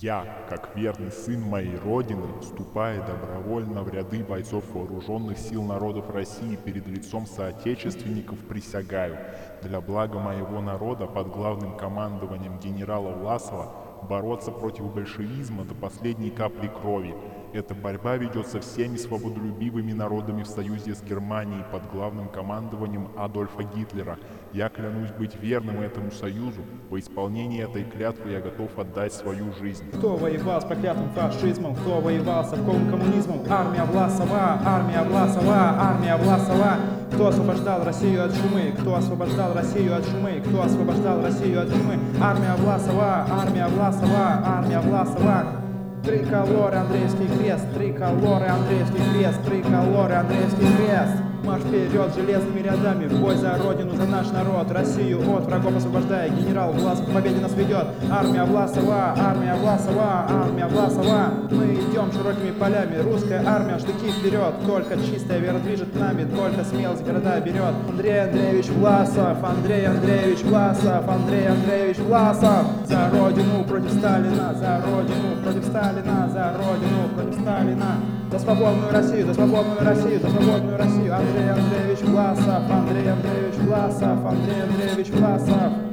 Я, как верный сын моей Родины, вступая добровольно в ряды бойцов вооруженных сил народов России перед лицом соотечественников, присягаю, для блага моего народа под главным командованием генерала Власова бороться против большевизма до последней капли крови. Эта борьба ведется всеми свободолюбивыми народами в союзе с Германией под главным командованием Адольфа Гитлера. Я клянусь быть верным этому союзу. Во исполнении этой клятвы я готов отдать свою жизнь. Кто воевал с проклятым фашизмом? Кто воевал с совковым коммунизмом? Армия Власова, армия Власова, армия Власова. Кто освобождал Россию от чумы? Кто освобождал Россию от чумы? Кто освобождал Россию от чумы? Армия Власова, армия Власова, армия Власова. Триколоры, Андреевский крест, триколоры, Андреевский крест, триколоры, Андреевский крест. Марш вперед железными рядами, в бой за Родину, за наш народ, Россию от врагов освобождая, генерал Власов к победе нас ведет. Армия Власова, армия Власова, армия Власова. Мы идем широкими полями, русская армия, штыки вперед. Только чистая вера движет нами, только смелость города берет. Андрей Андреевич Власов, Андрей Андреевич Власов, Андрей Андреевич Власов. За Родину против Сталина, за Родину против Сталина, за Родину против Сталина. За свободную Россию, за свободную Россию, за свободную Россию. Андрей Андреевич Власов, Андрей Андреевич Власов, Андрей Андреевич Власов.